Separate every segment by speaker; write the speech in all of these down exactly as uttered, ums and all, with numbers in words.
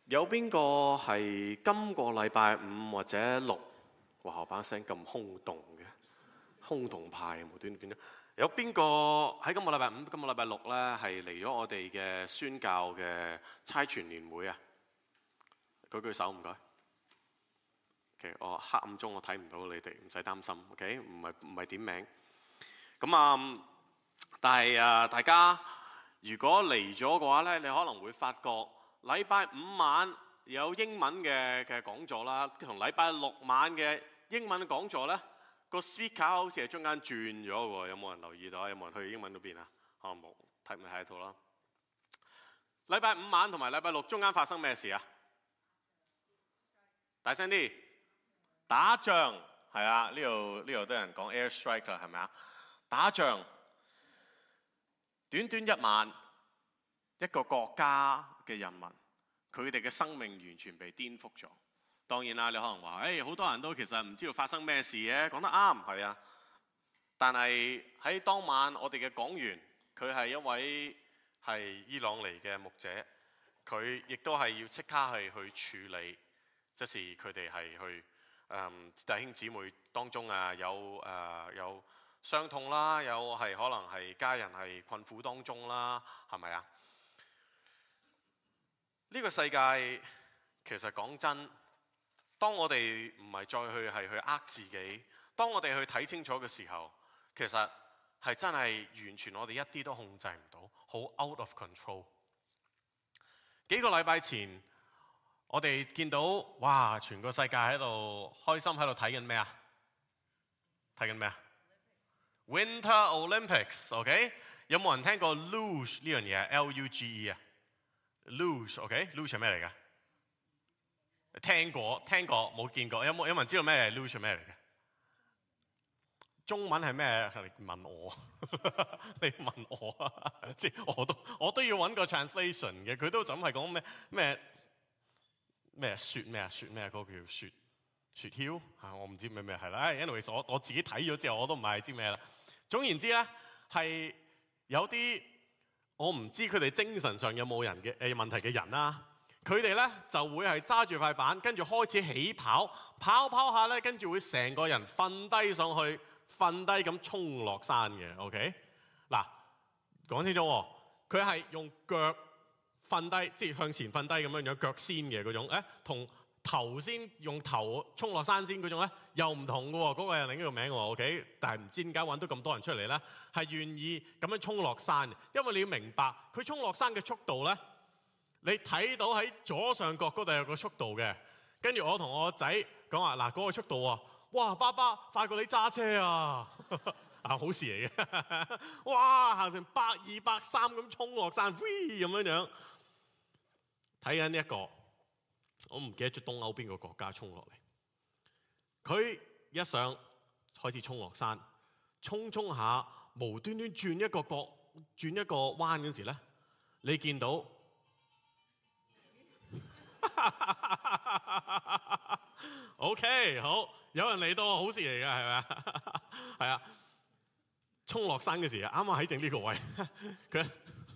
Speaker 1: 有邊個係今個禮拜五或者六？哇！把聲咁空洞嘅，空洞派無端端變咗。有邊個喺今個禮拜五、今個禮拜六咧係嚟咗我哋嘅宣教嘅差傳年會啊？舉舉手唔該。OK， 我黑暗中我睇唔到你哋，唔使擔心。OK， 唔係唔係點名。咁啊，但係啊，大家如果嚟咗嘅話咧，你可能會發覺。禮拜五晚有英文嘅嘅講座啦，同禮拜六晚嘅英文講座咧，個 speaker 好似係中間轉咗喎，有冇人留意到？有冇人去英文嗰邊啊？啊冇，睇唔睇到啦？禮拜五晚同埋禮拜六中間發生咩事啊？大聲啲！打仗係啊！呢度呢度都有人講 air strike 啦，係咪啊？打仗，短短一晚。一個國家嘅人民，佢哋嘅生命完全被顛覆咗。當然啦，你可能話，誒、哎、好多人都其實唔知道發生咩事嘅，講得啱，係啊。但係喺當晚，我哋嘅講員，佢係一位係伊朗嚟嘅牧者，佢亦都係要即刻係去處理，即是佢哋係去誒、嗯、弟兄姊妹當中啊有誒、呃、有傷痛啦，有係可能係家人係困苦當中啦，係咪啊？呢個世界其實講真，當我哋唔係再去係去呃自己，當我哋去睇清楚嘅時候，其實係真係完全我哋一啲都控制唔到，好 out of control。幾個禮拜前，我哋見到哇，全個世界喺度開心喺度睇緊咩啊？睇緊咩啊 ？Winter Olympics，OK？ 有冇人聽過 luge 呢樣嘢 ？L U G E 啊？Luge，OK？Luge 係咩嚟㗎？聽過，聽過，冇見過。有冇有冇人知道咩係 Luge 係咩嚟嘅？中文係咩？你問我，你問我啊！即係我都我都要揾個 translation 嘅。佢都就咁係講咩咩咩雪咩啊雪咩嗰個叫雪雪橇嚇，我唔知咩咩係啦。Anyway， 我我自己睇咗之後，我都唔係知咩啦。總言之咧，係有啲。我唔知佢哋精神上有冇人嘅誒問題嘅人啦，佢哋咧就會係揸住塊板，跟住開始起跑，跑跑下咧，跟住會成個人瞓低上去，瞓低咁衝落山嘅。OK， 嗱講清楚喎，佢係用腳瞓低，即係向前瞓低咁樣樣，腳先嘅嗰種，誒同頭先用頭衝落山先嗰種咧，又唔同嘅喎，嗰、那個係另一個名喎 ，OK？ 但係唔知點解揾到咁多人出嚟咧，係願意咁樣衝落山，因為你要明白，佢衝落山嘅速度咧，你睇到喺左上角嗰度有個速度嘅，跟住我同我仔講話，嗱嗰個速度啊，哇爸爸快過你揸車啊，啊好事嚟嘅，哇行成百二百三咁衝落山，飛咁樣樣，睇緊呢一個。我唔記得咗東歐邊個國家衝落嚟，佢一上開始衝落山，衝衝下無端端轉一個角，轉一個彎嗰時咧，你見到，OK 好，有人嚟到好事嚟㗎，係咪啊？係啊，衝落山嘅時啱啱喺正呢個位，佢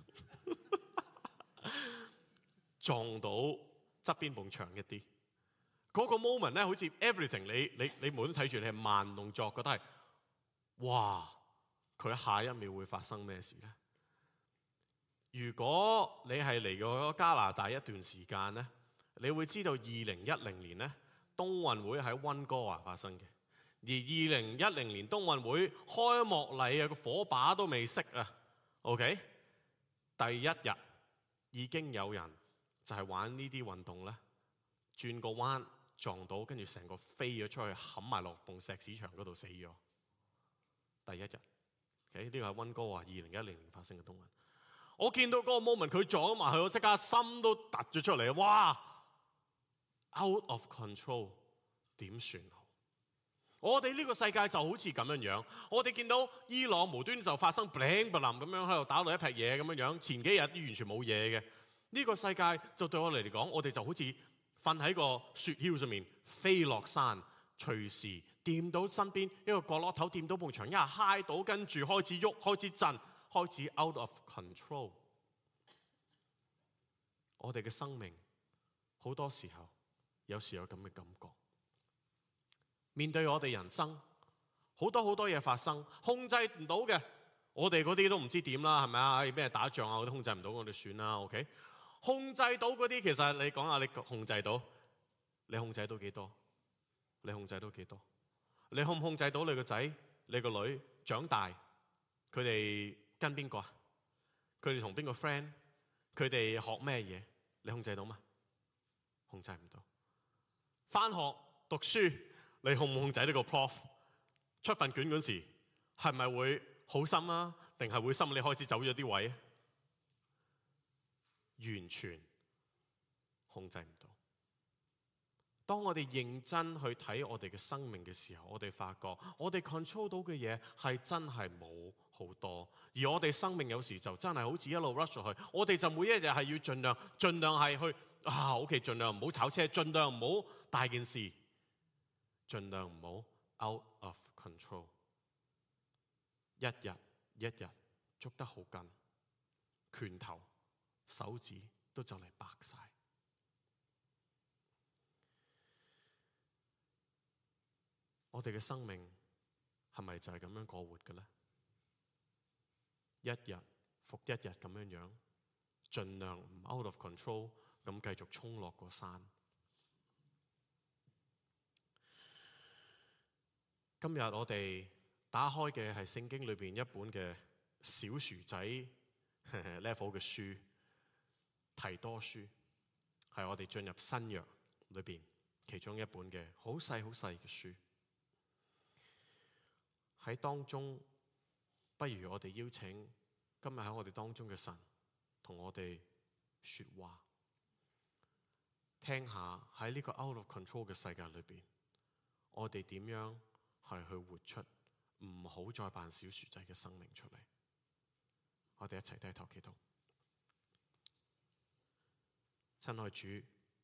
Speaker 1: 撞到。側邊埲牆一啲，嗰、那個 moment 咧，好似 everything， 你你你無端睇住，你係慢動作，覺得係哇，佢下一秒會發生咩事咧？如果你係嚟過加拿大一段時間咧，你會知道二零一零年咧，冬運會喺溫哥華發生嘅，而二零一零年冬運會開幕禮啊，個火把都未熄啊 ，OK， 第一日已經有人。就係玩呢啲運動咧，轉個彎撞到，跟住成個飛咗出去，冚埋落埲石屎牆嗰度死咗。第一日 ，OK 呢個係溫哥華二零一零年發生嘅冬運。我見到嗰個 moment， 佢撞埋去，我即刻心都突咗出嚟，哇 ！out of control， 點算好？我哋呢個世界就好似咁樣樣，我哋見到伊朗無端就發生 bling bling 咁樣喺度打到一劈嘢咁樣樣，前幾日都完全冇嘢嘅。呢個世界就對我哋嚟講，我哋就好似瞓喺個雪橇上面飛落山，隨時掂到身邊一個角落頭，掂到埲牆，一下揩到，跟住開始喐，開始震，開始 out of control。我哋嘅生命好多時候有時有咁嘅感覺，面對我哋人生好多好多嘢發生，控制唔到嘅，我哋嗰啲都唔知點啦，係咪啊？咩打仗啊，我都控制唔到，我哋算啦。OK， 控制到嗰啲，其實你講下，你控制到，你控制到幾多？你控制到幾多？你控唔控制到你個仔、你個女長大，佢哋跟邊個啊？佢哋同邊個 friend？佢哋學咩嘢？你控制到嗎？控制唔到。返學讀書，你控唔控制呢個 prof？ 出份卷嗰時，係咪會好深啊？定係會心理開始走咗啲位？完全控制唔到。當我哋認真去睇我哋嘅生命嘅時候，我哋發覺我哋 control 到嘅嘢係真係冇好多，而我哋生命有時就真係好似一路 rush 落去，我哋就每一日係要盡量盡量係去啊 OK， 盡量唔好炒車，盡量唔好大件事，盡量唔好 out of control， 一日一日捉得好緊，拳頭手指都就嚟白晒。我哋嘅生命係咪就係咁樣過活嘅呢？一日復一日咁樣樣，盡量唔 out of control 咁繼續衝落個山。今日我哋打開嘅係聖經裏邊一本嘅小薯仔 level 嘅書，提多書，係我哋進入新約裏邊其中一本嘅好細好細嘅書。喺當中，不如我哋邀請今日喺我哋當中嘅神同我哋說話，聽下喺呢個 out of control 嘅世界裏邊，我哋點樣係去活出唔好再扮小薯仔嘅生命出嚟。我哋一齊低頭祈禱。親愛主，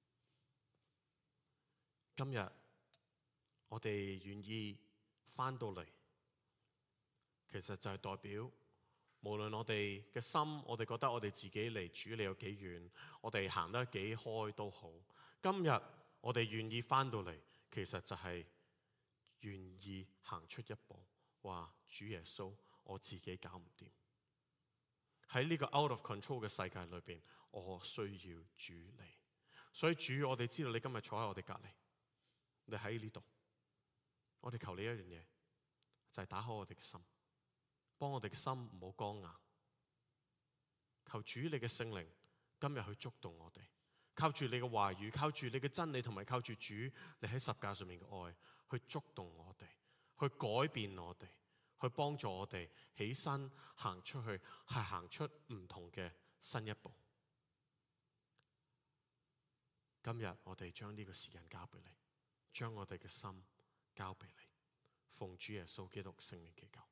Speaker 1: 今日我哋願意返到嚟，其實就係代表，無論我哋嘅心，我哋覺得我哋自己離主你有幾遠，我哋行得幾開都好。今日我哋願意返到嚟，其實就係願意行出一步，話主耶穌，我自己搞唔掂。喺呢個 out of control 嘅世界裏邊，我需要主你。所以主，我哋知道你今日坐喺我哋隔籬，你喺呢度，我哋求你一樣嘢，就係打開我哋嘅心。幫我哋嘅心唔好剛硬，求主你嘅聖靈今日去觸動我哋，靠住你嘅話語，靠住你嘅真理，同埋靠住主你喺十架上面嘅愛，去觸動我哋，去改變我哋，去幫助我哋起身行出去，係行出唔同嘅新一步。今日我哋將呢個時間交俾你，將我哋嘅心交俾你，奉主耶穌基督聖名祈求。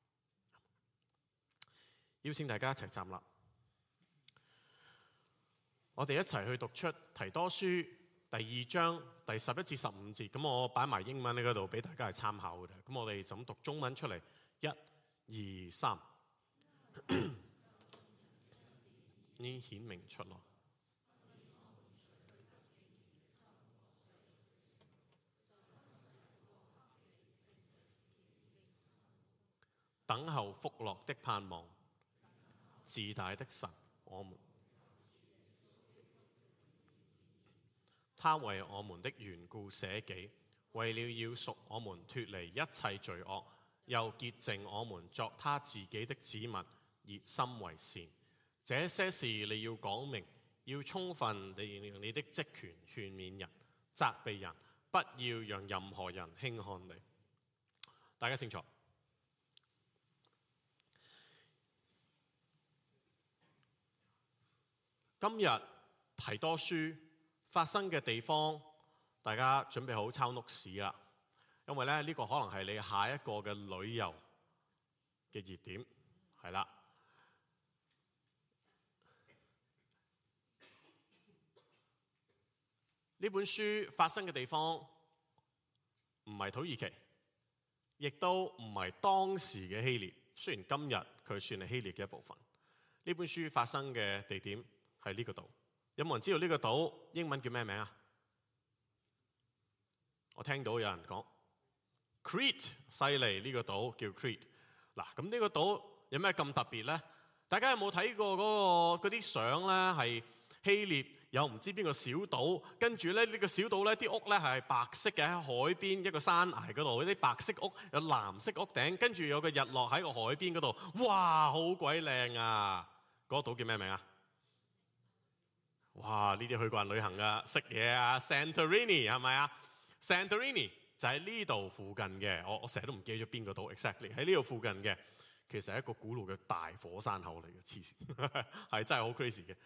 Speaker 1: 邀請大家一齊站立，我哋一齊去讀出提多書第二章第十一至十五節。咁我擺埋英文喺嗰度俾大家係參考嘅。咁我哋就咁讀中文出嚟，一、二、三，已經顯明出來。等候福樂的盼望，自大的神，我們他為我們的緣故捨己，為了要贖我們脫離一切罪惡，又潔淨我們作他自己的子民，熱心為善。這些事你要講明，要充分地用你的職權勸勉人、責備人，不要讓任何人輕看你。大家清楚。今日提多書發生嘅地方，大家準備好抄 notes 啦，因為咧呢個可能係你下一個嘅旅遊嘅熱點，係啦。呢本書發生嘅地方唔係土耳其，亦都唔係當時嘅希臘，雖然今日佢算係希臘嘅一部分。呢本書發生嘅地點喺呢個島，有冇人知道呢個島英文叫咩名啊？ 我聽到有人講 Crete 犀利，呢個島叫 Crete。嗱，咁呢個島有咩咁特別呢？大家有冇睇過嗰個嗰啲相呢？係希臘有唔知邊個小島，跟住咧呢個小島呢啲屋呢係白色嘅，喺海邊一個山崖嗰度，嗰啲白色屋有藍色屋頂，跟住有個日落喺個海邊嗰度，哇，好鬼靚啊！嗰個島叫咩名啊？哇！呢啲去過人旅行噶，食嘢啊 ，Santorini 係咪啊 ？Santorini 就喺呢度附近嘅，我我成日都唔記得咗邊個島 exactly 喺呢度附近嘅，其實係一個古老嘅大火山口嚟嘅，黐線，係真係好 crazy 嘅。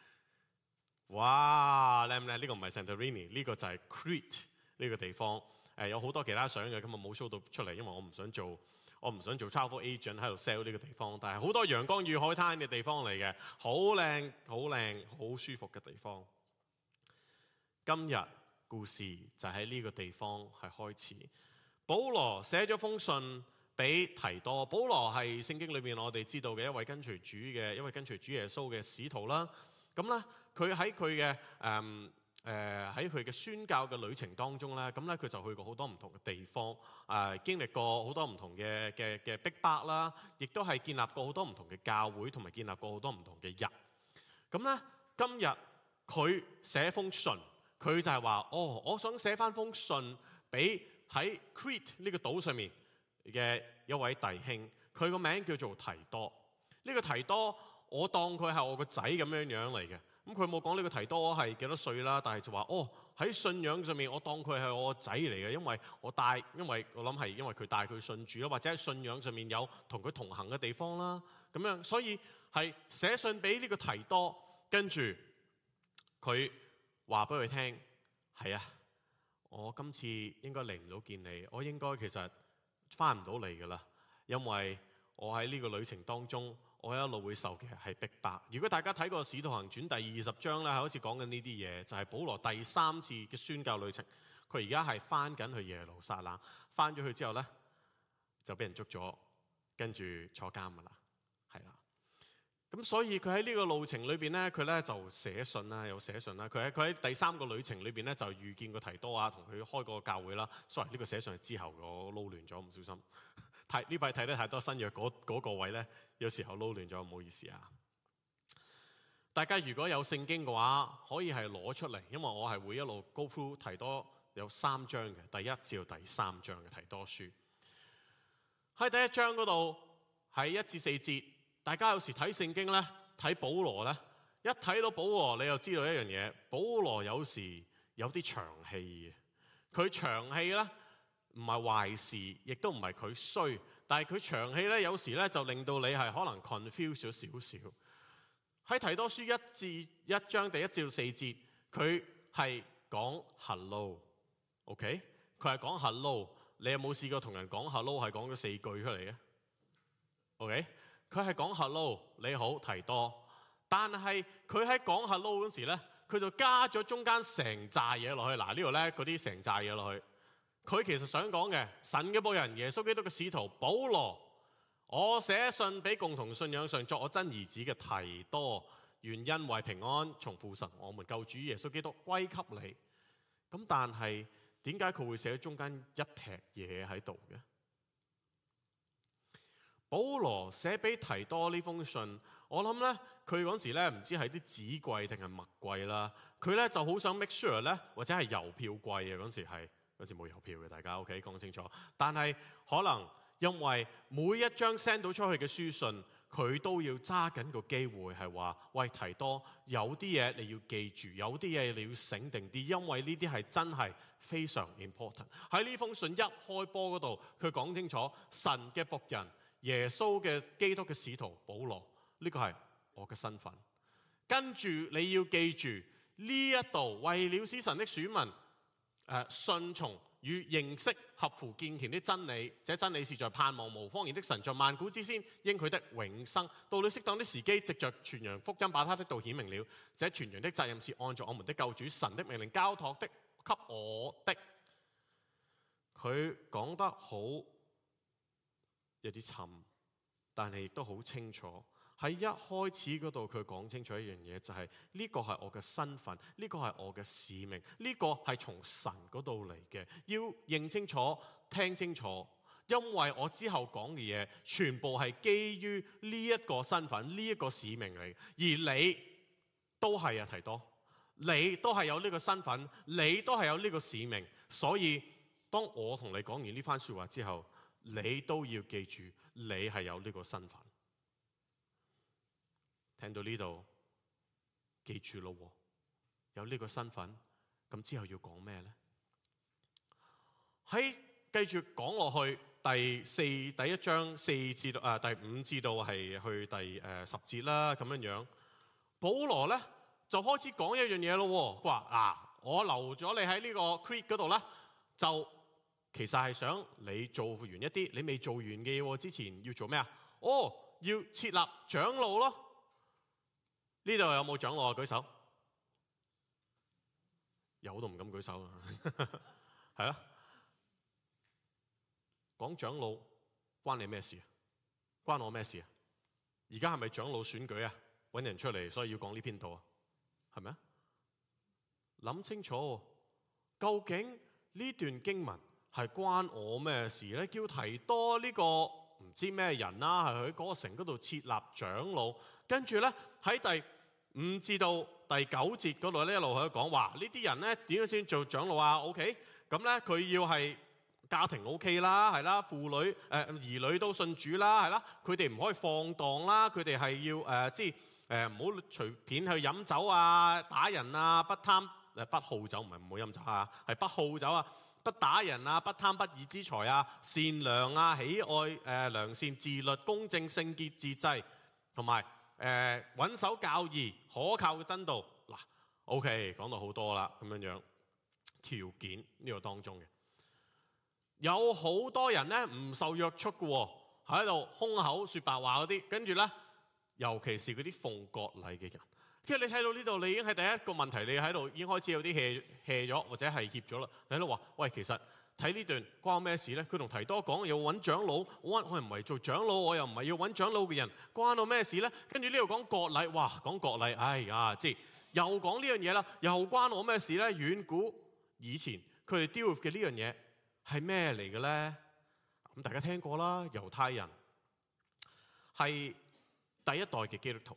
Speaker 1: 哇！靚唔靚？呢個唔係 Santorini，呢個就係 Crete 呢個地方。誒有好多其他相嘅，今日冇 show 到出嚟，因為我唔想做，我唔想做 travel agent 喺度 sell 呢個地方。但係好多陽光與海灘嘅地方嚟嘅，好靚、好靚、好舒服嘅地方。今日故事就喺呢個地方係開始。保羅寫咗封信俾提多。保羅係聖經裏面我哋知道嘅一位跟隨主嘅一位跟隨主耶穌嘅使徒啦。咁咧，佢喺佢嘅誒誒喺佢嘅宣教嘅旅程當中咧，咁咧佢就去過好多唔同嘅地方，誒、呃、經歷過好多唔同嘅嘅嘅逼迫啦，亦都係建立過好多唔同嘅教會，同埋建立過好多唔同嘅人。咁咧，今日佢寫封信，佢就係話：哦，我想寫翻封信俾喺 Crete 呢個島上面嘅一位弟兄，佢個名叫做提多。呢、這個提多，我當佢係我個仔咁樣樣嚟嘅。咁佢冇講呢個提多係幾多歲啦，但係就話哦，喺信仰上面，我當佢係我個仔嚟嘅，因為我帶，因為我諗係因為佢帶佢信主啦，或者喺信仰上面有同佢同行嘅地方啦，咁樣，所以係寫信俾呢個提多，跟住佢話俾佢聽，係啊，我今次應該嚟唔到見你，我應該其實翻唔到嚟噶啦，因為我喺呢個旅程當中，我一路會受嘅係逼迫。如果大家睇過《使徒行傳》第二十章咧，係好似講緊呢啲嘢，就係、是、保羅第三次嘅宣教旅程。佢而家係翻緊去耶路撒冷，翻咗去之後咧就俾人捉咗，跟住坐監噶啦，係啦。咁所以佢喺呢個路程裏邊咧，佢咧就寫信啦，有寫信啦。佢喺佢喺第三個旅程裏邊咧就遇見過提多啊，同佢開個教會啦。sorry，呢個寫信係之後我撈亂咗，唔小心。睇呢排睇得太多新約嗰嗰個位咧，有時候撈亂咗，唔好意思啊。大家如果有聖經嘅話，可以係攞出嚟，因為我係會一路 go through 提多有三章嘅，第一至到第三章嘅提多書。喺第一章嗰度係一至四節，大家有時睇聖經咧，睇保羅咧，一睇到保羅你又知道一樣嘢，保羅有時有啲長氣嘅，佢長氣咧。唔係壞事，亦都唔係佢衰，但係佢長氣咧，有時咧就令到你係可能 confuse 咗少少。喺提多書一至一章第一至四節，佢係講 hello，OK？、Okay？佢係講 hello， 你有冇試過同人講 hello 係講咗四句出嚟嘅 ？OK？佢係講 hello， 你好提多，但係佢喺講 hello 嗰時咧，佢就加咗中間成扎嘢落去。嗱，呢度咧嗰啲成扎嘢落去。佢其實想講嘅，神嘅僕人耶穌基督嘅使徒保羅，我寫信俾共同信仰上作我真兒子嘅提多，願恩惠平安從父神我們救主耶穌基督歸給你。咁但係點解佢會寫中間一撇嘢喺度嘅？保羅寫俾提多呢封信，我諗呢，佢嗰時咧唔知係啲紙貴定係墨貴啦，佢咧就好想 make sure 咧，或者係郵票貴啊，嗰時係。嗰時冇郵票嘅，大家 OK 講清楚。但係可能因為每一張 send 到出去嘅書信，佢都要揸緊個機會係話：喂，提多，有啲嘢你要記住，有啲嘢你要醒定啲，因為呢啲係真係非常 important。喺呢封信一開波嗰度，佢講清楚神嘅僕人耶穌嘅基督嘅使徒保羅，呢個係我嘅身份。跟住你要記住呢一度，為了使神的選民。誒順從與認識合乎敬虔的真理，這真理是在盼望無方言的神在萬古之先應許的永生。到了適當的時機，藉着傳揚福音，把他的道顯明了。這傳揚的責任是按照我們的救主神的命令交託的給我的。佢講得好有啲沉，但係亦都好清楚。 喺一開始嗰度，佢講清楚一樣嘢，就係呢個係我嘅身份，呢個係我嘅使命，呢個係從神嗰度嚟嘅，要認清楚、聽清楚，因為我之後講嘅嘢全部係基於呢一個身份、呢一個使命嚟，而你都係啊，提多，你都係有呢個身份，你都係有呢個使命，所以當我同你講完呢番說話之後，你都要記住，你係有呢個身份。聽到呢度，記住咯，有呢個身份，咁之後要講咩呢？喺繼續講落去，第四第一章四至到啊第五至到係去第誒十節啦，咁樣樣。保羅咧就開始講一樣嘢咯，佢話啊，我留咗你喺呢個 Crete 嗰度啦，就其實係想你做完一啲你未做完嘅嘢，之前要做咩啊？哦，要設立長老咯。呢度有冇長老啊？舉手。有都唔敢舉手啊。係啊。講長老關你咩事啊？關我咩事啊？而家係咪長老選舉啊？揾人出嚟，所以要講呢篇道啊？係咪啊？諗清楚，究竟呢段經文係關我咩事咧？叫提多呢個唔知咩人啦，係喺嗰個城嗰度設立長老，跟住咧喺第五至到第九節嗰度咧一路喺度講話，呢啲人咧點樣先做長老啊 ？OK， 咁咧佢要係家庭 OK 啦，係啦，婦女誒、呃、兒女都信主啦，係啦，佢哋唔可以放蕩啦，佢哋係要誒、呃、即係誒唔好隨便去飲酒啊、打人啊、不貪誒不好酒，唔係唔好飲酒啊，係不好酒啊。不打人啊，不貪不義之財啊，善良啊，喜愛誒、呃、良善、自律、公正、聖潔、自制，同埋誒穩守教義、可靠嘅真道。嗱 ，OK， 講到好多啦，咁樣樣條件呢個當中嘅，有好多人咧唔受約束嘅喎，喺度空口説白話嗰啲，跟住咧，尤其是嗰啲奉割禮嘅人。其實你睇到呢度，你已經係第一個問題，你喺度已經開始有啲 hea hea 咗，或者係怯咗啦。你喺度話：喂，其實睇呢段關我咩事咧？佢同提多講要揾長老，我我唔係做長老，我又唔係要揾長老嘅人，關我咩事咧？跟住呢度講割禮，哇，講割禮，哎呀，即係又講呢樣嘢啦，又關我咩事咧？遠古以前佢哋 deal with 嘅呢樣嘢係咩嚟嘅咧？咁大家聽過啦，猶太人係第一代嘅基督徒。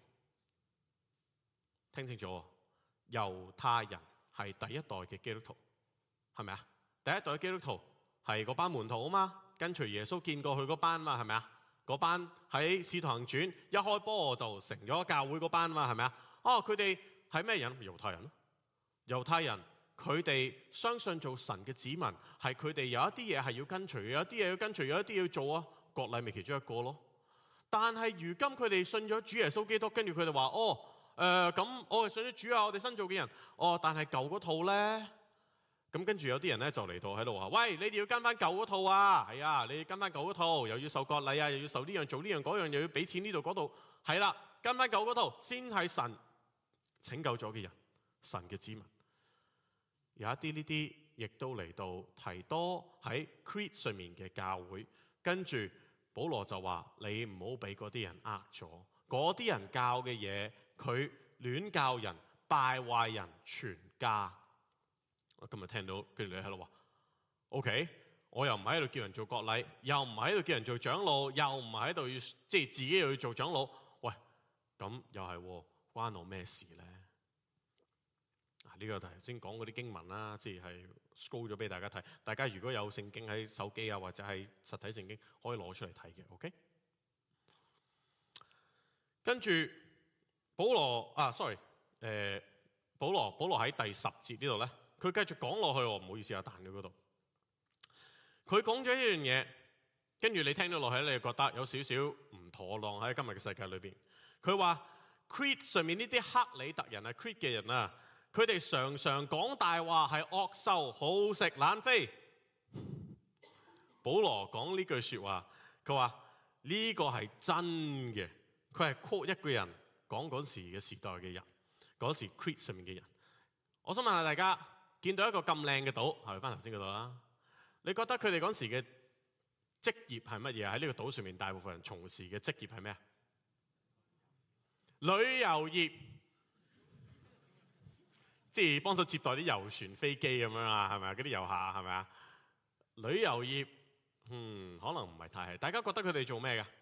Speaker 1: 聽清楚，猶太人係第一代嘅基督徒，係咪啊？第一代嘅基督徒係嗰班門徒啊嘛，跟隨耶穌見過佢嗰班啊嘛，係咪啊？嗰班喺使徒行傳一開波就成咗教會嗰班啊嘛，係咪啊？哦，佢哋係咩人？猶太人咯。猶太人佢哋相信做神嘅子民，係佢哋有一啲嘢係要跟隨，有一啲嘢要跟隨，有一啲要做啊。割禮咪其中一個咯。但係如今佢哋信咗主耶穌基督，跟住佢哋話：哦。誒咁，我係信咗主啊！我哋新造嘅人，哦，但係舊嗰套咧，咁跟住有啲人咧就嚟到喺度話：喂，你哋要跟翻舊嗰套啊！係啊，你要跟翻舊嗰套，又要受割禮啊，又要受呢樣做呢樣嗰樣，又要俾錢呢度嗰度，係啦，跟翻舊嗰套先係神拯救咗嘅人，神嘅子民。有一啲呢啲亦都嚟到提多喺 Crete 上面嘅教會，跟住保羅就話：你唔好俾嗰啲人呃咗，嗰啲人教嘅嘢。佢亂教人，敗壞人全家。我今日聽到佢哋喺度話 ：，OK， 我又唔係喺度叫人做割禮，又唔係喺度叫人做長老，又唔係喺度要即係自己又要做長老。喂，咁又係關我咩事咧？啊，呢個頭先講嗰啲經文啦，即係 scroll 咗俾大家睇。大家如果有聖經喺手機啊，或者係實體聖經，可以攞出嚟睇嘅。OK， 跟住。保羅啊 ，sorry， 誒、呃，保羅，保羅喺第十節呢度咧，佢繼續講落去喎，唔好意思啊，彈咗嗰度。佢講咗一樣嘢，跟住你聽到落去，你就覺得有少少唔妥當喺今日嘅世界裏邊。佢話 Crete 上面呢啲克里特人啊 ，Crete 嘅人啊，佢哋常常講大話，係惡獸，好食懶飛。保羅講呢句説話，佢話呢個係真嘅，佢係 quote 一個人。講嗰時嘅時代嘅人，嗰時 Crete 上面嘅人，我想問下大家，見到一個咁靚嘅島，係翻頭先嗰度啦。你覺得佢哋嗰時嘅職業係乜嘢？喺呢個島上面，大部分人從事嘅職業係咩啊？ 旅遊業，即係幫手接待啲遊船、飛機咁樣啊，係咪啊？嗰啲遊客係咪啊？旅遊業，嗯，可能唔係太係。大家覺得佢哋做咩㗎？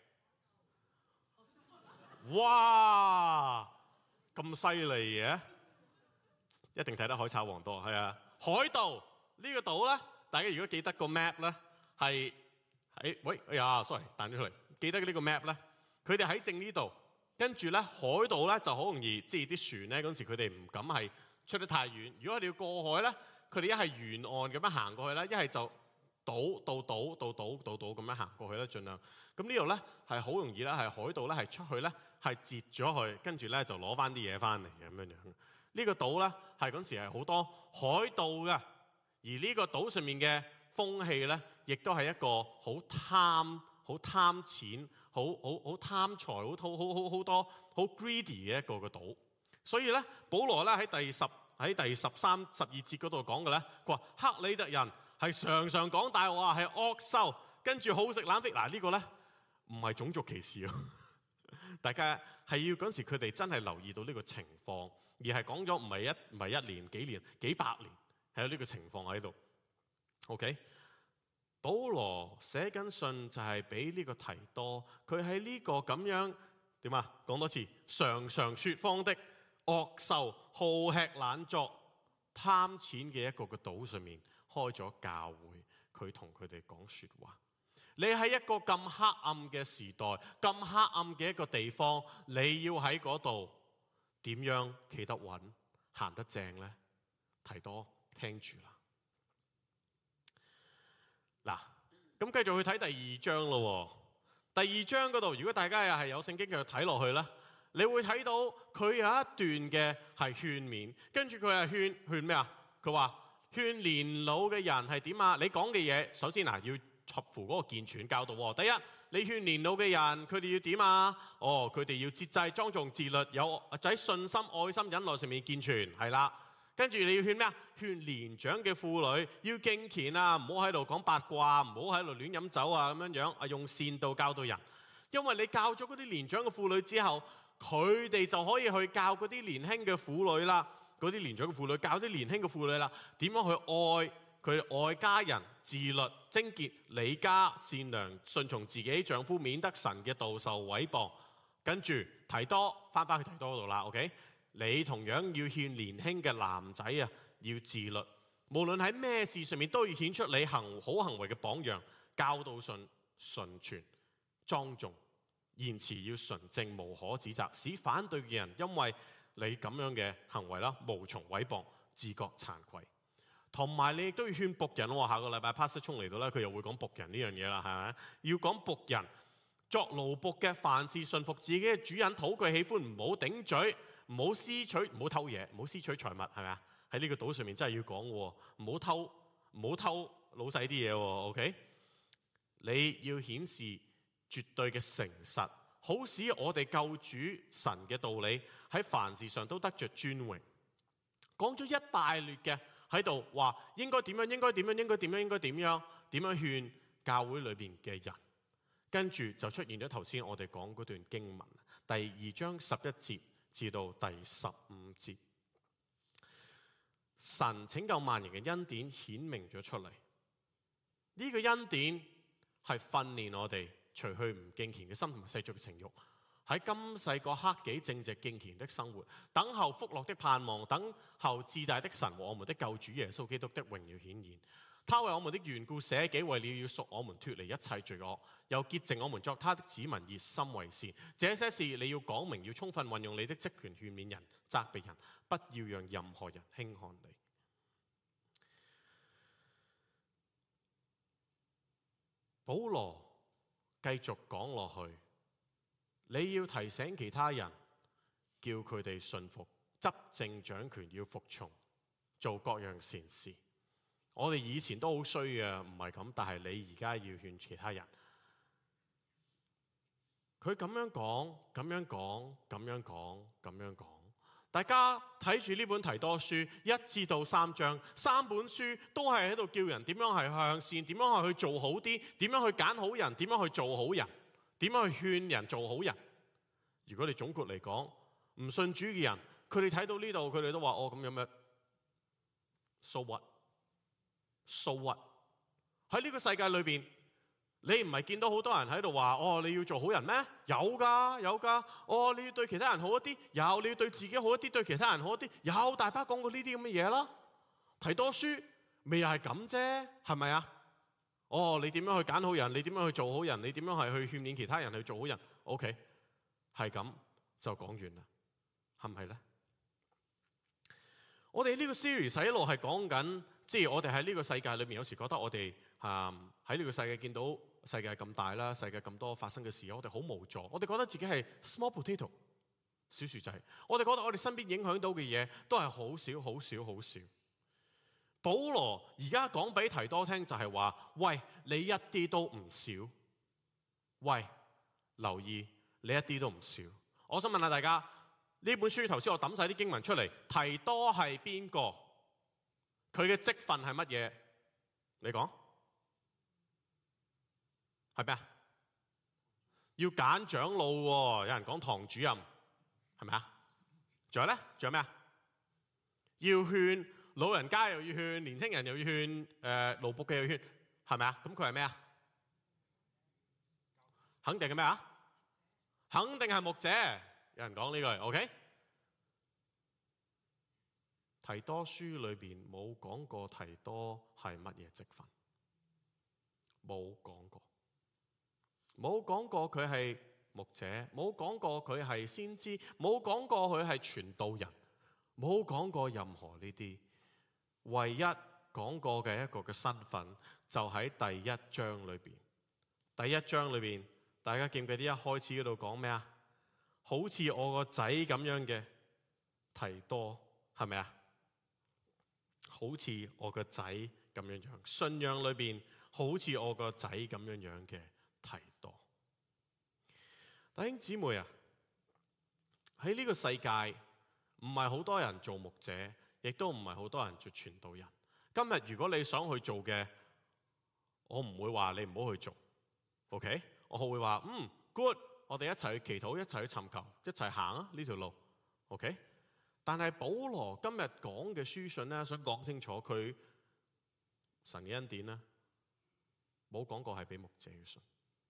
Speaker 1: 哇，咁犀利嘅，一定睇得海賊王多，係啊！海盜呢個島咧，大家如果記得個 map 咧，係喺喂，哎呀，sorry，彈咗出嚟。記得呢個 map 咧，佢哋喺正呢度，跟住咧海盜咧就好容易，即係啲船咧嗰陣時佢哋唔敢係出得太遠。如果佢哋要過海咧，佢哋一係沿岸咁樣行過去啦，一係就島到島到島到島咁樣行過去啦，盡量。咁呢度咧係好容易啦，係海盜咧係出去咧係截咗去，跟住咧就攞翻啲嘢翻嚟嘅咁樣樣。呢個島咧係嗰陣時係好多海盜嘅，而呢個島上面嘅風氣咧，亦都係一個好貪、好貪錢、好好好貪財、好好好好好多好 greedy 嘅一個個島。所以咧，保羅咧喺第十喺第十三十二節嗰度講嘅咧，佢話克里特人係常常講大話，係惡獸，跟住好食懶飛。嗱、這個、呢個咧唔係種族歧視啊！大家係要嗰陣時佢哋真係留意到呢個情況，而係講咗唔係一唔係一年幾年幾百年係有呢個情況喺度。OK， 保羅寫緊信就係俾呢個提多，佢喺呢個咁樣點啊？講多次，常常説謊的惡獸、好吃懶作、貪錢嘅一個個島上面開咗教會，佢同佢哋講説話。你喺一個咁黑暗嘅時代，咁黑暗嘅一個地方，你要喺嗰度點樣企得穩、行得正呢？提多聽住啦。嗱，咁繼續去睇第二章咯。第二章嗰度，如果大家又係有聖經繼續睇落去咧，你會睇到佢有一段嘅係勸勉，跟住佢係勸勸咩啊？佢話勸年老嘅人係點啊？你講嘅嘢，首先嗱要合乎嗰個健全教導喎。第一，你勸年老嘅人，佢哋要點啊？哦，佢哋要節制、莊重、自律，有喺信心、愛心、忍耐上面健全，係啦。跟住你要勸咩啊？勸年長嘅婦女要敬虔啊，唔好喺度講八卦，唔好喺度亂飲酒啊，咁樣樣啊，用善道教導人。因為你教咗嗰啲年長嘅婦女之後，佢哋就可以去教嗰啲年輕嘅婦女啦。嗰啲年長嘅婦女教啲年輕嘅婦女啦，點樣去愛佢愛家人、自律、貞潔、理家、善良、順從自己丈夫，免得神嘅道受毀謗。跟住提多翻返去提多嗰度啦 ，OK？ 你同樣要勸年輕嘅男仔啊，要自律，無論喺咩事上面都要顯出你行好行為嘅榜樣，教導順純全、莊重，言辭要純正，無可指責，使反對嘅人因為你咁樣嘅行為啦，無從毀謗，自覺慚愧。同埋你亦都要勸僕人喎，下個禮拜 Pastor 聰嚟到咧，佢又會講僕人呢樣嘢啦，係咪？要講僕人作奴僕嘅，凡事順服自己嘅主人，討佢喜歡，唔好頂嘴。唔好私取，唔好偷嘢，唔好私取財物，係咪啊？喺呢個島上面真係要講嘅，唔好偷，唔好偷老細啲嘢。OK， 你要顯示絕對嘅誠實，好使我哋救主神嘅道理喺凡事上都得着尊榮。講咗一大列嘅喺度話，應該點樣，應該點樣，應該點樣，應該點樣，點樣勸教會裏邊嘅人。跟住就出現咗頭先我哋講嗰段經文，第二章十一節。至到第十五節，神拯救萬人嘅恩典顯明咗出嚟。呢個恩典係訓練我哋除去唔敬虔嘅心同埋世俗嘅情慾，喺今世個克己正直敬虔的生活，等候福樂的盼望，等候至大的神和我們的救主耶穌基督的榮耀顯現。他為我們的緣故捨己，為了要贖我們脫離一切罪惡，又潔淨我們作他的子民，熱心為善。這些事你要講明，要充分運用你的職權，勸勉人、責備人，不要讓任何人輕看你。保羅繼續講落去，你要提醒其他人，叫佢哋信服執政掌權，要服從，做各樣善事。我哋以前都好衰嘅，唔係咁，但係你而家要勸其他人。佢咁樣講，咁樣講，咁樣講，咁樣講。大家睇住呢本提多書一至到三章，三本書都係喺度叫人點樣係向善，點樣係去做好啲，點樣去揀好人，點樣去做好人，點樣去勸人做好人。如果你總括嚟講， 唔信主嘅人，佢哋睇到呢度，佢哋都話：哦，咁有咩 ？So what？So what？ 喺呢個世界裏邊，你唔係見到好多人喺度話：哦，你要做好人咩？有㗎，有㗎。哦，你要對其他人好一啲，有；你要對自己好一啲，對其他人好一啲，有。大家講過呢啲咁嘅嘢啦。提多書咪又係咁啫，係咪啊？哦，你點樣去揀好人？你點樣去做好人？你點樣係去勸勉其他人去做好人 ？OK， 係咁就講完啦，係唔係咧？我哋呢個 series 一路係講緊，即係我哋喺呢個世界裏面，有時覺得我哋啊喺呢個世界見到世界咁大啦，世界咁多發生嘅事，我哋好無助，我哋覺得自己係 small potato 小薯仔，我哋覺得我哋身邊影響到嘅嘢都係好少、好少、好少。保羅而家講俾提多聽就係話：喂，你一啲都唔少。喂，留意，你一啲都唔少。我想問下大家，呢本書頭先我抌晒啲經文出嚟，提多係邊個？佢嘅職分係乜嘢？你講係咩啊？要揀長老喎，有人講堂主任，係咪啊？仲有咧？仲有咩啊？要勸老人家，又要勸年輕人，又要勸誒奴僕嘅，又要勸，係咪啊？咁佢係咩啊？肯定係咩啊？肯定係牧者。有人講呢句 ，OK？ 提多書裏邊冇講過提多係乜嘢職分，冇講過，冇講過佢係牧者，冇講過佢係先知，冇講過佢係傳道人，冇講過任何呢啲。唯一講過嘅一個嘅身份就喺第一章裏邊。第一章裏邊，大家記唔記得一開始嗰度講咩啊？好似我個仔咁樣嘅提多，係咪啊？好似我個仔咁樣樣，信仰裏邊好似我個仔咁樣樣嘅提多。弟兄姊妹啊，喺呢個世界唔係好多人做牧者，亦都唔係好多人做傳道人。今日如果你想去做嘅，我唔會話你唔好去做 ，OK？ 我會話嗯 good， 我哋一齊去祈禱，一齊去尋求，一齊行啊呢條路 ，OK？ 但係保羅今日講嘅書信咧，想講清楚佢神嘅恩典咧，冇講過係俾牧者嘅信。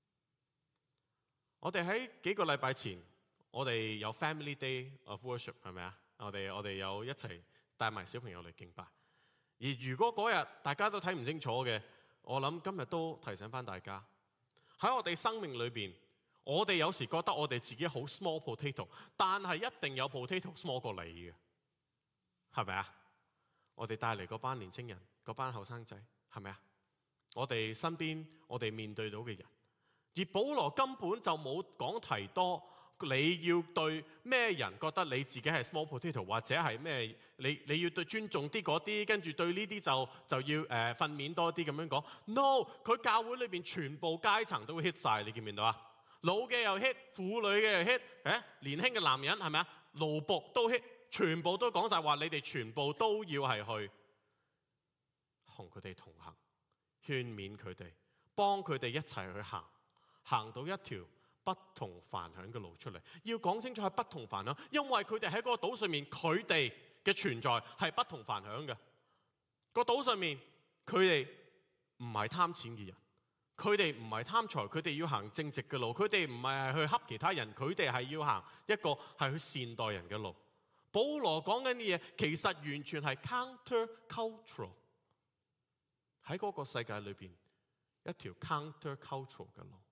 Speaker 1: 我哋喺幾個禮拜前，我哋有 Family Day of Worship， 係咪啊？我哋我哋有一齊帶埋小朋友嚟敬拜。而如果嗰日大家都睇唔清楚嘅，我諗今日都提醒翻大家，喺我哋生命裏邊，我哋有時覺得我哋自己好 small potato， 但係一定有 potato small 過你嘅，係咪啊？我哋帶嚟嗰班年青人，嗰班後生仔，係咪啊？我哋身邊我哋面對到嘅人，而保羅根本就冇講提多，你要對咩人覺得你自己係 small potato， 或者係咩？你你要對尊重啲嗰啲，跟住對呢啲就就要誒、呃、訓勉多啲咁樣講。No， 佢教會裏邊全部階層都會 hit 晒，你見唔見到啊？老嘅又 hit， 婦女嘅又 hit， 誒年輕嘅男人係咪啊？奴僕都 hit， 全部都講晒話，你哋全部都要係去同佢哋同行，勸勉佢哋，幫佢哋一齊去行，行到一條不同凡響嘅路出嚟。要講清楚係不同凡響，因為佢哋喺嗰個島上面，佢哋嘅存在係不同凡響嘅。個島上面佢哋唔係貪錢嘅人，佢哋唔係貪財，佢哋要行正直嘅路，佢哋唔係去恰其他人，佢哋係要行一個係去善待人嘅路。保羅講緊嘅嘢其實完全係 counter-cultural， 喺嗰個世界裏邊一條 counter-cultural 嘅路。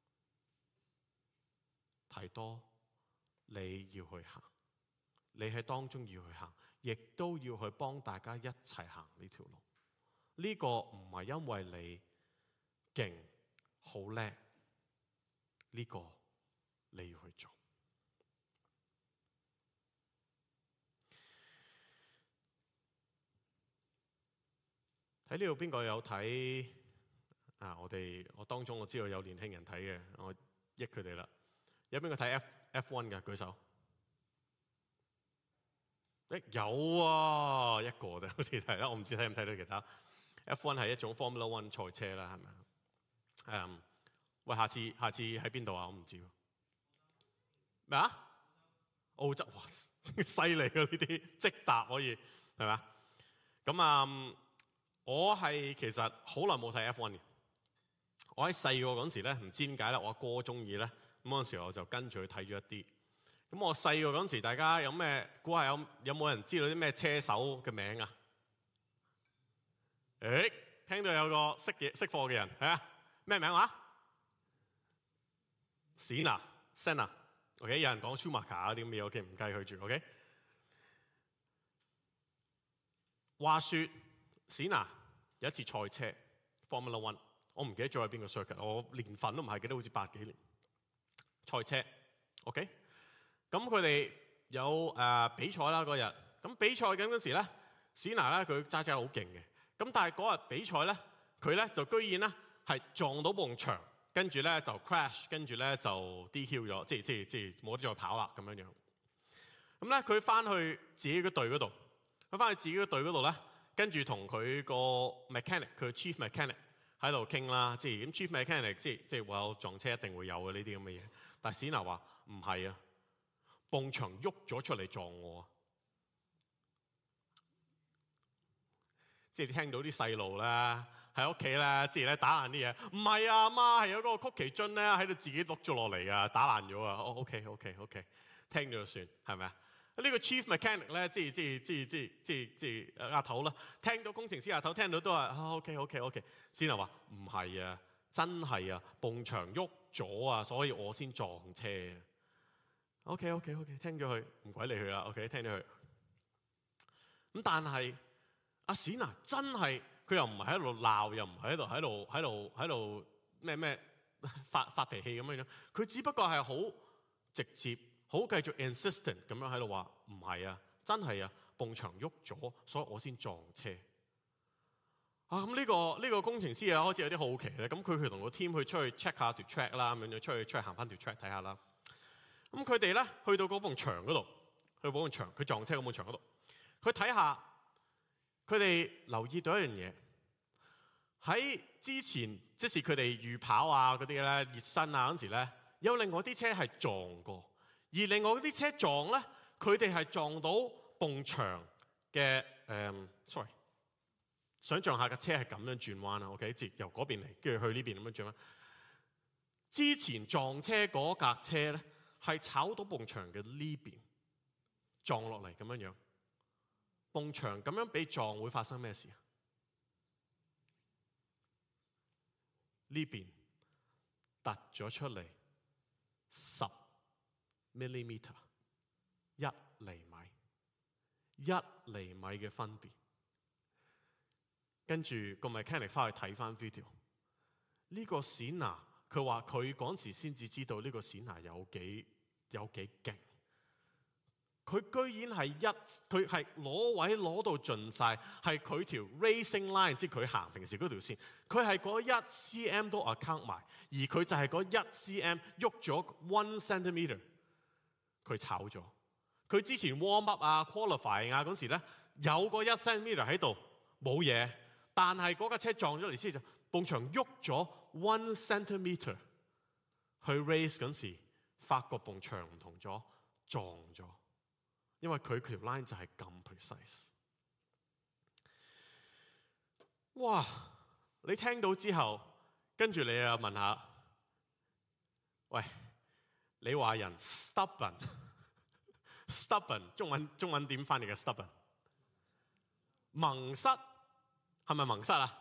Speaker 1: 提多，你要去行，你喺當中要去行，亦都要去幫大家一齊行呢條路。呢個唔係因為你勁好叻，呢個你要去做。睇呢度邊個有睇啊？我哋我當中我知道有年輕人睇嘅，我益佢哋啦。有邊個睇 F F1 嘅？舉手。誒有啊，一個啫，好似係啦。我唔知睇唔睇到其他。F 一 係一種 Formula One 賽車啦，係咪啊？誒，喂，下次下次喺邊度啊？我唔知喎。咩啊？ 澳洲哇犀利啊！呢啲即答可以係咪？咁啊、嗯，我係其實好耐冇睇 F 一嘅。我喺細個嗰陣時咧，唔知點解咧，我阿哥中意咧，咁嗰陣時我就跟住去睇咗一啲。咁我細個嗰陣時，大家有咩估下有有冇人知道啲咩車手嘅名啊？誒，聽到有個識嘢識貨嘅人係啊，咩名話？Senna，Senna，OK，有人講 Schumacher 嗰啲咁嘢，OK，唔計佢住 ，OK。話說 Senna 有一次賽車 Formula One。我唔記得咗係邊個 circuit，我年份都唔係記得，好似八幾年賽車 ，OK。咁佢哋有誒、呃、比賽啦嗰日，咁比賽緊嗰時咧，史拿咧佢揸車好勁嘅，咁但係嗰日比賽咧，佢咧就居然咧係撞到埲牆，跟住咧就 crash，跟住咧就 D Q 咗，即係即係即係冇得再跑啦咁樣樣。咁咧佢翻去自己個隊嗰度，佢翻去自己個隊嗰度咧，跟住同佢個 mechanic，佢 chief mechanic。喺度傾啦，即係咁 chief mechanic，即係即係話撞車一定會有嘅呢啲咁嘅嘢。但係史拿話唔係啊，埲牆喐咗出嚟撞我啊！即係聽到啲細路咧喺屋企咧，即係咧打爛啲嘢。唔係啊，阿媽係有嗰個曲奇樽咧喺度自己碌咗落嚟啊，打爛咗啊！哦 ，OK OK OK， 聽咗就算係咪啊？呢個 chief mechanic 咧，即係即係即係即係即係即係阿頭啦。聽到工程師阿頭聽到都話啊 OK OK OK。先係話唔係啊，真係啊，埲牆喐咗啊，所以我先撞車。OK OK OK， 聽咗佢唔鬼理佢啦。OK， 聽咗佢。咁但係阿史娜真係佢又唔係喺度鬧，又唔係喺度喺度喺度喺度咩咩發發脾氣咁樣樣。佢只不過係好直接。好繼續 insistent 咁樣喺度話唔係啊，真係啊，埲牆喐咗，所以我先撞車。啊咁呢、呢個呢、呢個工程師啊開始有啲好奇咧，咁佢佢同個 team 去出去 check 下條 track 啦，咁樣出去出去行翻條 track 睇下啦。咁佢哋咧去到嗰埲牆嗰度，去嗰埲牆，佢撞車嗰埲牆嗰度，佢睇下，佢哋留意到一樣嘢，喺之前即是佢哋預跑啊嗰啲咧熱身啊嗰時咧，有另外啲車係撞過。而另外嗰啲車撞咧，佢哋係撞到埲牆嘅誒，sorry，想像下架車係咁樣轉彎啦 ，OK， 即由嗰邊嚟，跟住去呢邊咁樣轉彎。之前撞車嗰架車咧，係炒到埲牆嘅呢邊撞落嚟咁樣樣。埲牆咁樣俾撞會發生咩事啊？呢邊突咗出嚟十 millimeter 一厘米，一厘米嘅分別。跟住個 mechanic 翻去睇翻 video，呢個史拿佢話佢嗰時先至知道呢個史拿有幾有幾勁。佢居然係一佢係攞位攞到盡晒，係佢條 racing line， 即係佢行平時嗰條線，佢係嗰一 cm 都 account 埋，而佢就係嗰一 cm 喐咗 one centimeter。佢炒咗，佢之前 warm up 啊 qualifying 啊嗰時咧有個一 centimeter 喺度冇嘢，但係嗰架車撞咗嚟先就埲牆喐咗 one centimeter。去 race 嗰時發覺埲牆唔同咗，撞咗，因為佢條 line 就係咁 precise。哇！你聽到之後，跟住你又問下，喂？你話人 stubborn，stubborn 中文中文點翻譯嘅 stubborn？ 蒙塞係咪蒙塞啊？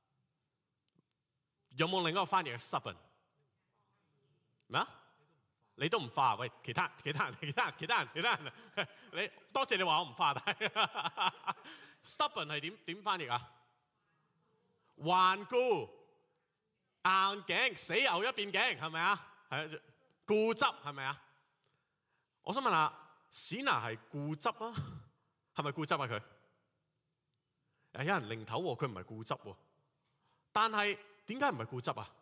Speaker 1: 有冇另一個翻譯嘅 stubborn？ 咩啊？你都唔化？喂，其他其他人其他人其他人其他人，你多謝你話我唔化，但係 stubborn 係點點翻譯啊？頑固、硬頸、死牛一邊頸，係咪啊？係。固執係咪啊？我想問下，史拿係固執啊？係咪固執啊佢？誒，有人擰頭喎，佢唔係固執喎。但係點解唔係固執啊？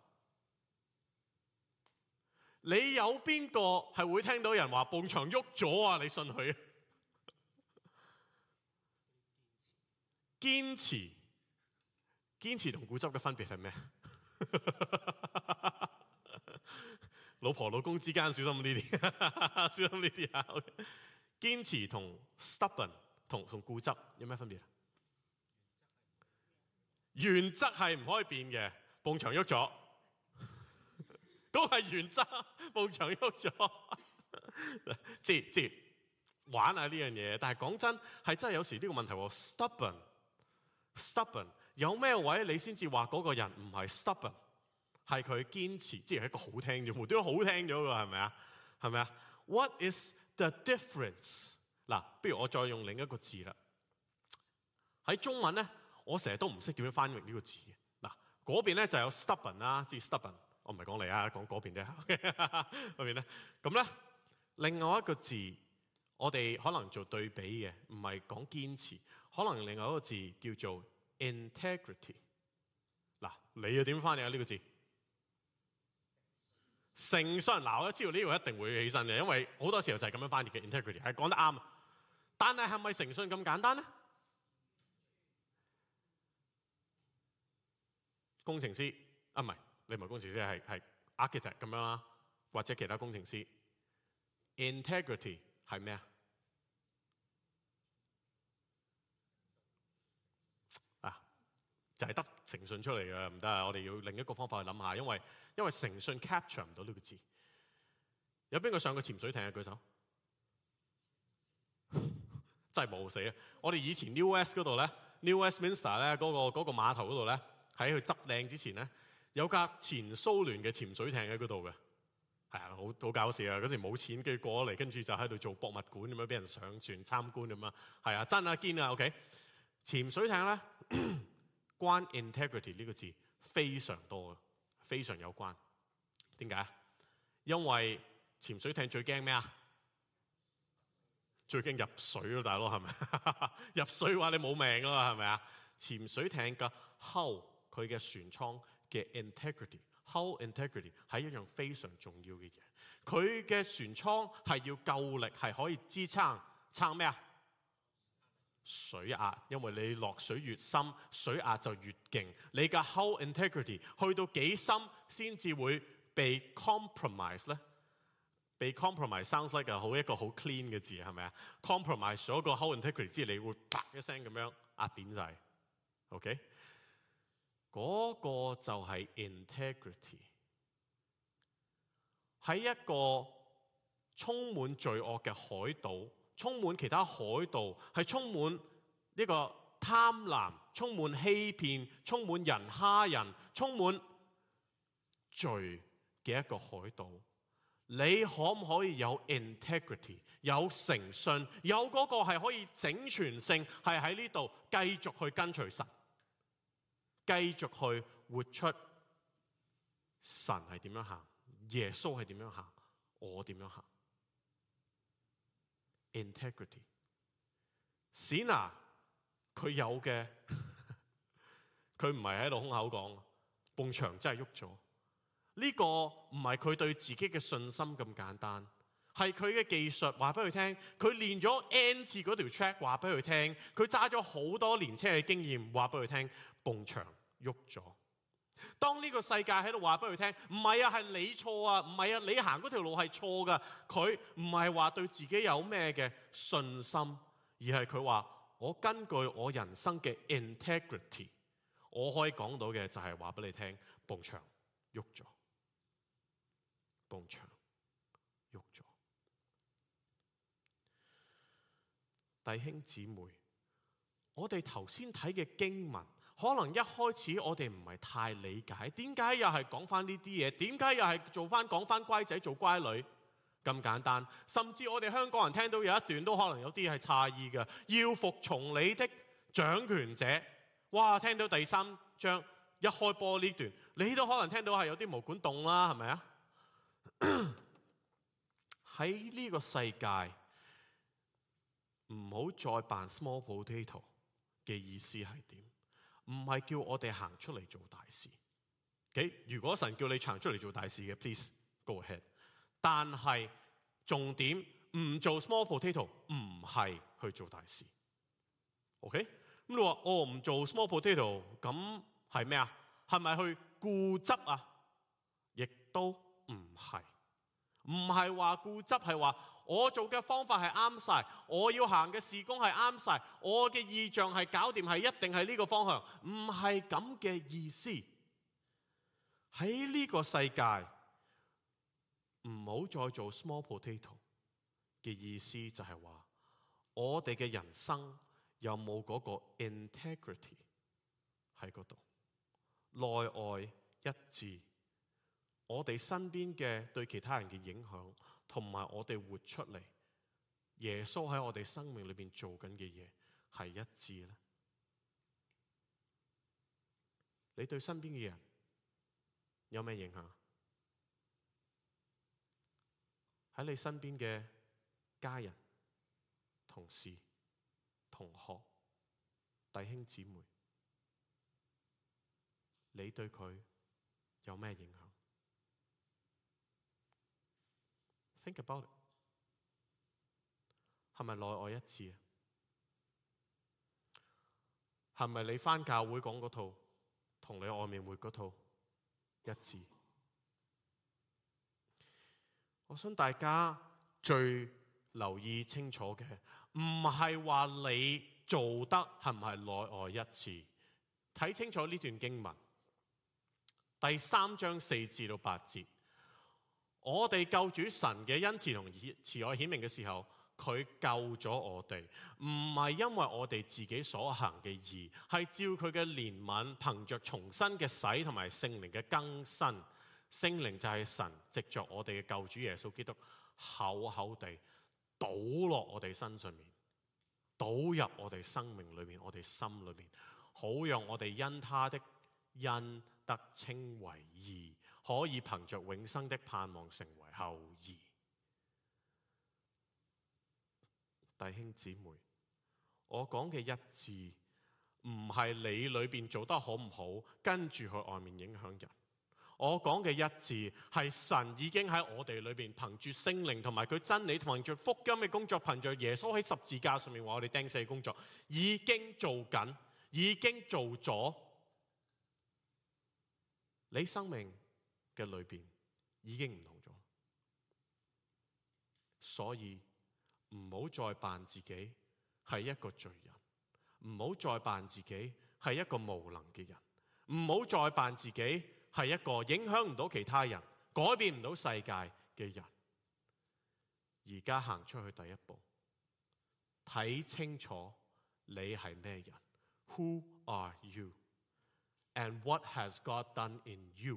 Speaker 1: 你有邊個係會聽到人話埲牆喐咗啊？你信佢？堅持，堅持同固執嘅分別係咩？ 老婆老公之間小心呢啲，小心呢啲啊。Okay? 堅持同 stubborn 同同固執有咩分別？原則係唔可以變嘅，埲牆喐咗，嗰個係原則，埲牆喐咗，即即玩下呢樣嘢。但係講真，係真係有時呢個問題喎 ，stubborn stubborn 有咩位你先至話嗰個人唔係 stubborn？係佢堅持，即係一個好聽嘅，無端端好聽咗㗎，係咪啊？係咪啊 ？What is the difference？ 嗱，不如我再用另一個字啦。喺中文咧，我成日都唔識點樣翻譯呢個字嘅。嗱，嗰邊咧就有 stubborn 啦，即係 stubborn。我唔係講你啊，講嗰邊啫。嗰邊咧，咁咧，另外一個字，我哋可能做對比嘅，唔係講堅持，可能另外一個字叫做 integrity。嗱，你又點翻譯啊？呢個字？誠信。嗱，我都知道呢個一定會起身嘅，因為好多時候就係咁樣翻譯嘅 integrity， 係講得啱。但係係咪誠信咁簡單咧？工程師啊，唔係，你唔係工程師，係係 architect 咁樣啦，或者其他工程師。integrity 係咩啊？啊，就係得誠信出嚟嘅，唔得啊！我哋要另一個方法去諗下，因為因為誠信 capture 唔到呢個字。有邊個上過潛水艇嘅舉手？真係冇死啊！我哋以前 New West 嗰度咧 ，New Westminster 咧嗰個嗰個碼頭嗰度咧，喺佢執靚之前咧，有架前蘇聯嘅潛水艇喺嗰度嘅，係啊，好好搞笑啊！嗰時冇錢，跟住過咗嚟，跟住就喺度做博物館咁樣，俾人上船參觀咁啊，係啊，真啊堅啊 ，OK。潛水艇咧關 integrity 呢個字非常多嘅，非常有關。點解？因為潛水艇最驚咩啊？最驚入水咯，大佬係咪？入水嘅話你冇命啊嘛，係咪啊？潛水艇嘅 hull 佢嘅船艙嘅 integrity，hull integrity 係一樣非常重要嘅嘢。佢嘅船艙係要夠力，係可以支撐撐咩啊？水壓，因為你落水越深，水壓就越勁。你嘅 hull integrity 去到幾深先至會被 compromise 咧？被 compromise sounds like 好一個好 clean 嘅字，係咪啊 ？compromise 咗個 hull integrity 之後，你會啪一聲咁樣壓扁晒。OK， 嗰個就係 integrity。喺一個充滿罪惡嘅海島，充滿其他海盜，係充滿呢個貪婪，充滿欺騙，充滿人蝦人，充滿罪嘅一個海島。你可唔可以有 integrity， 有誠信，有嗰個係可以整全性，係喺呢度繼續去跟隨神，繼續去活出神係點樣行，耶穌係點樣行，我點樣行 integrity。史拿佢有嘅，佢唔係喺度空口講，埲牆真係喐咗。呢個唔係佢對自己嘅信心咁簡單，係佢嘅技術話俾佢聽，佢練咗 N 次嗰條 track 話俾佢聽，佢揸咗好多年車嘅經驗話俾佢聽，埲牆喐咗。當呢個世界喺度話俾佢聽，唔係啊，係你錯啊，唔係啊，你行嗰條路係錯噶。佢唔係話對自己有咩嘅信心，而係佢話我根據我人生嘅 integrity， 我可以講到嘅就係話俾你聽，埲牆喐咗。埲牆喐咗，弟兄姊妹，我哋頭先睇嘅經文，可能一開始我哋唔係太理解，點解又係講翻呢啲嘢？點解又係做翻講翻乖仔做乖女咁簡單？甚至我哋香港人聽到有一段都可能有啲係詫異嘅，要服從你的掌權者。哇！聽到第三章一開波呢段，你都可能聽到係有啲毛管戙啦，係咪啊？喺呢個世界唔好再扮 small potato 嘅意思係點？唔係叫我哋行出嚟做大事。Okay? 如果神叫你行出嚟做大事嘅 ，please go ahead。但係重點唔做 small potato 唔係去做大事。OK？ 咁你話哦唔做 small potato 咁係咩啊？係咪去固執啊？亦都唔係。 唔係話固執，係話我做嘅方法係啱晒，我要行嘅事工係啱晒，我嘅意象係搞掂，係一定係呢個方向，唔係咁嘅意思。喺呢個世界，唔好再做 small potato 嘅意思就係話，我哋嘅人生有冇嗰個 integrity 喺嗰度，內外一致，我哋身邊嘅對其他人嘅影響，同埋我哋活出嚟，耶穌喺我哋生命裏邊做緊嘅嘢係一致咧？你對身邊嘅人有咩影響？喺你身邊嘅家人、同事、同學、弟兄姊妹，你對佢有咩影響？ Think about it， 係咪內外一致啊？係咪你返教會講嗰套同你外面活嗰套一致？我想大家最留意清楚嘅，唔係話你做得係唔係內外一致。睇清楚呢段經文，第三章四至到八節，我哋救主神嘅恩慈同慈愛顯明嘅時候，佢救咗我哋，唔係因為我哋自己所行嘅義，係照佢嘅憐憫，憑着重新嘅洗同埋聖靈嘅更新。聖靈就係神藉着我哋嘅救主耶穌基督，厚厚地倒落我哋身上面，倒入我哋生命裏面，我哋心裏面，好讓我哋因他的恩得稱為義，可以憑着永生的盼望成為後義。弟兄姊妹，我講嘅一致，唔係你裏邊做得好唔好，跟住去外面影響人。我講嘅一致係神已經喺我哋裏邊憑住聖靈同埋佢真理，憑住福音嘅工作，憑住耶穌喺十字架上面話我哋釘死嘅工作，已經做緊，已經做咗。你生命嘅裏邊已經唔同咗，所以唔好再扮自己係一個罪人，唔好再扮自己係一個無能嘅人，唔好再扮自己係一個影響唔到其他人、改變唔到世界嘅人。而家行出去第一步，睇清楚你係咩人。Who are you? And what has God done in you?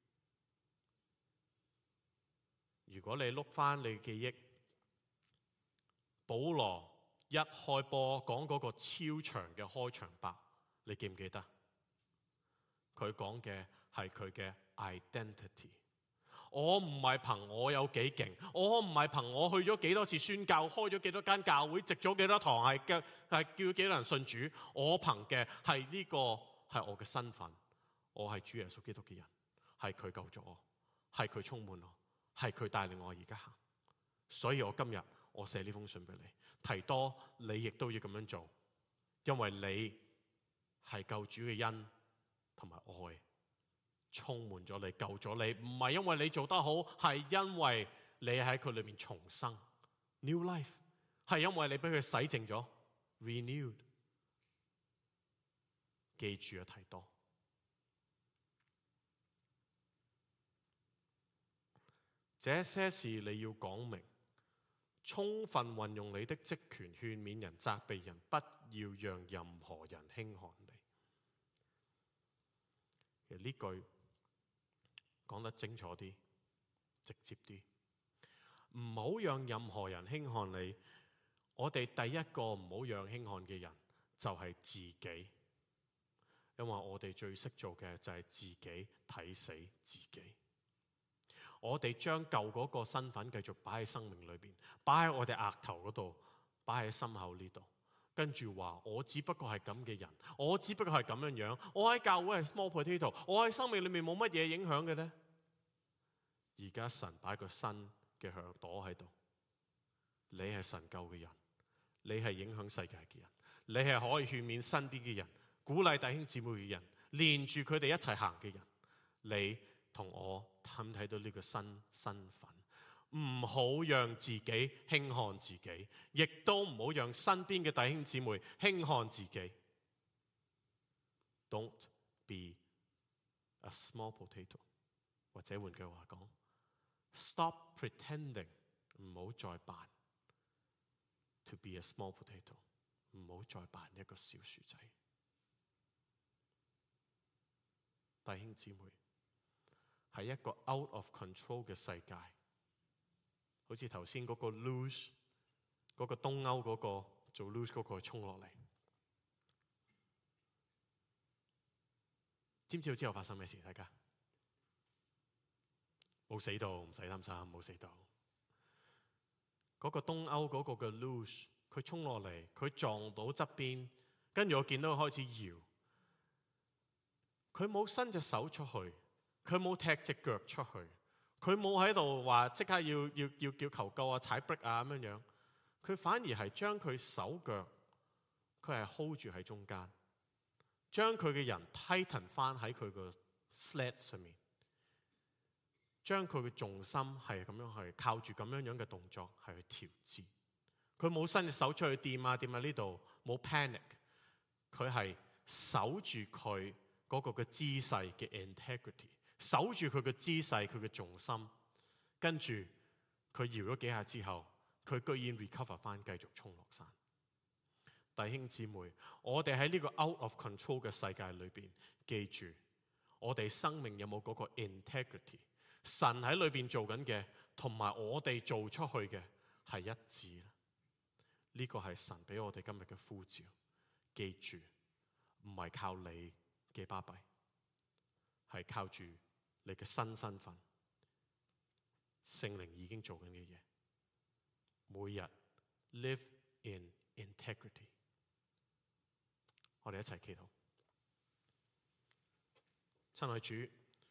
Speaker 1: 如果你碌翻你記憶，保羅一開波講嗰個超長嘅開場白，你記唔記得？佢講嘅係佢嘅 identity。我唔係憑我有幾勁，我唔係憑我去咗幾多次宣教，開咗幾多間教會，植咗幾多堂，係叫係叫幾多人信主。我憑嘅係呢個係我嘅身份，我係主耶穌基督嘅人，係佢救咗我，係佢充滿我，係佢帶領我而家行。所以我今日我寫呢封信俾你，提多你亦都要咁樣做，因為你係救主嘅恩同埋愛充滿咗你，救咗你，唔係因為你做得好，係因為你喺佢裏面重生 ，new life， 係因為你俾佢洗淨咗 ，renewed。記住啊，提多，這些事你要講明，充分運用你的職權，勸勉人、責備人，不要讓任何人輕看你。其實呢句講得清楚啲、直接啲，唔好讓任何人輕看你。我哋第一個唔好讓輕看嘅人就係自己，因為我哋最識做嘅就係自己睇死自己。我哋將舊嗰個身份繼續擺喺生命裏邊，擺喺我哋額頭嗰度，擺喺心口呢度，跟住話我只不過係咁嘅人，我只不過係咁樣樣，我喺教會係 small potato，我喺生命裏面冇乜嘢影響嘅呢。而家神擺個新嘅響朵喺度，你係神救嘅人，你係影響世界嘅人，你係可以勸勉身邊嘅人，鼓勵弟兄姊妹嘅人，連住佢哋一齊行嘅人。你同我睇唔睇到呢個新身份？ 唔好讓自己輕看自己，亦都唔好讓身邊嘅弟兄姊妹輕看自己。Don't be a small potato， 或者換句話講 ，stop pretending， 唔好再扮 to be a small potato， 唔好再扮一個小薯仔。弟兄姊妹，係一個 out of control 嘅世界，好似頭先嗰個 luge 嗰個東歐嗰個做 luge 嗰個衝落嚟，知唔知道之後發生咩事？大家冇死到，唔使擔心，冇死到。嗰個東歐嗰個嘅 luge， 佢衝落嚟，佢撞到側邊，跟住我見到佢開始搖，佢冇伸隻手出去，佢冇踢隻腳出去，佢冇喺度話即刻要要要叫求救啊、踩 brake 啊咁樣樣，佢反而係將佢手腳，佢係 hold 住喺中間，將佢嘅人 tighten 翻喺佢個 sled 上面，將佢嘅重心係咁樣係靠住咁樣樣嘅動作係去調節。佢冇伸隻手出去掂啊掂啊呢度，冇 panic， 佢係守住佢嗰個嘅姿勢嘅 integrity， 守住佢嘅姿勢佢嘅重心，跟住佢搖咗幾下之後，佢居然 recover 翻，繼續衝落山。弟兄姊妹，我哋喺呢個 out of control 嘅世界裏邊，記住我哋生命有冇嗰個 integrity？ 神喺裏邊做緊嘅，同埋我哋做出去嘅係一致。呢個係神俾我哋今日嘅呼召。記住，唔係靠你嘅巴閉，係靠住你嘅新身份。聖靈已經做緊嘅嘢，每日 live in integrity。我哋一齊祈禱。親愛主，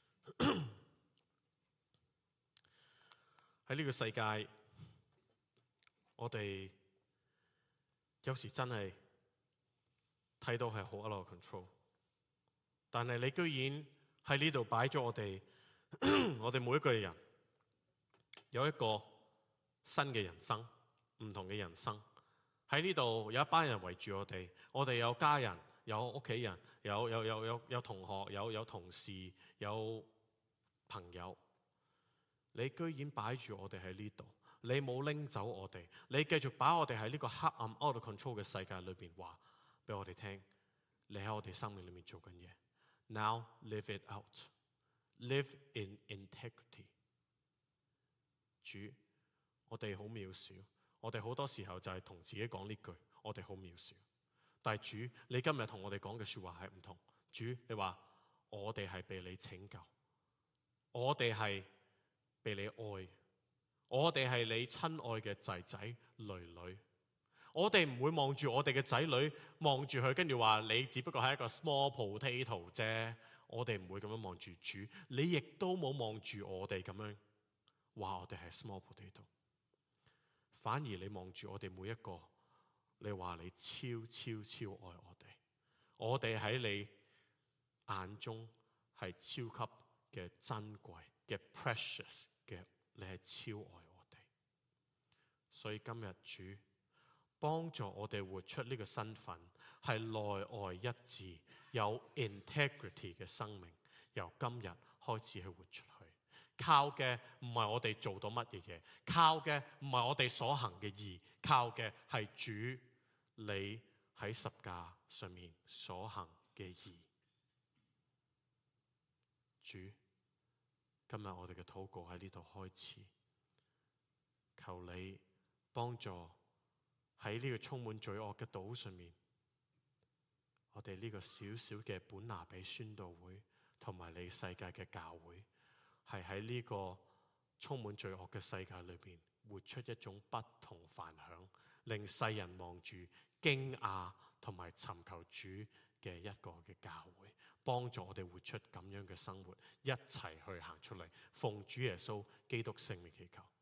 Speaker 1: 喺呢個世界，我哋有時真係睇到係好 out of control， 但係你居然喺呢度擺咗我哋，我哋每一個人有一個新嘅人生，唔同嘅人生。喺呢度有一班人圍住我哋，我哋有家人，有屋企人，有有有有有同學，有有同事，有朋友。你居然擺住我哋喺呢度，你冇拎走我哋，你繼續擺我哋喺呢個黑暗 out of control 嘅世界裏邊，話俾我哋聽，你喺我哋生命裏面做緊嘢。Now live it out, live in integrity。主，我哋好渺小。我哋好多時候就係同自己講呢句，我哋好渺小。但係主，你今日同我哋講嘅說話係唔同。主，你話我哋係被你拯救，我哋係被你愛，我哋係你親愛嘅仔仔女女。我哋唔會望住我哋嘅仔女，望住佢，跟住話你只不過係一個 small potato 啫。我哋唔會咁樣望住主，你亦都冇望住我哋咁樣話我哋係 small potato。反而你望住我哋每一個，你話你超超超愛我哋，我哋喺你眼中係超級嘅珍貴嘅 precious 嘅，你係超愛我哋。所以今日主幫助我哋活出呢個身份，係內外一致有 integrity 嘅生命，由今日開始去活出去。靠嘅唔係我哋做到乜嘢嘢，靠嘅唔係我哋所行嘅義，靠嘅係主你喺十架上面所行嘅義。主，今日我哋嘅禱告喺呢度開始，求你幫助喺呢個充滿罪惡嘅島上面，我哋呢個小小嘅本拿比宣道會同埋你世界嘅教會，係喺呢個充滿罪惡嘅世界裏邊，活出一種不同凡響，令世人望住驚訝同埋尋求主嘅一個嘅教會，幫助我哋活出咁樣嘅生活，一齊去行出嚟，奉主耶穌基督聖名祈求。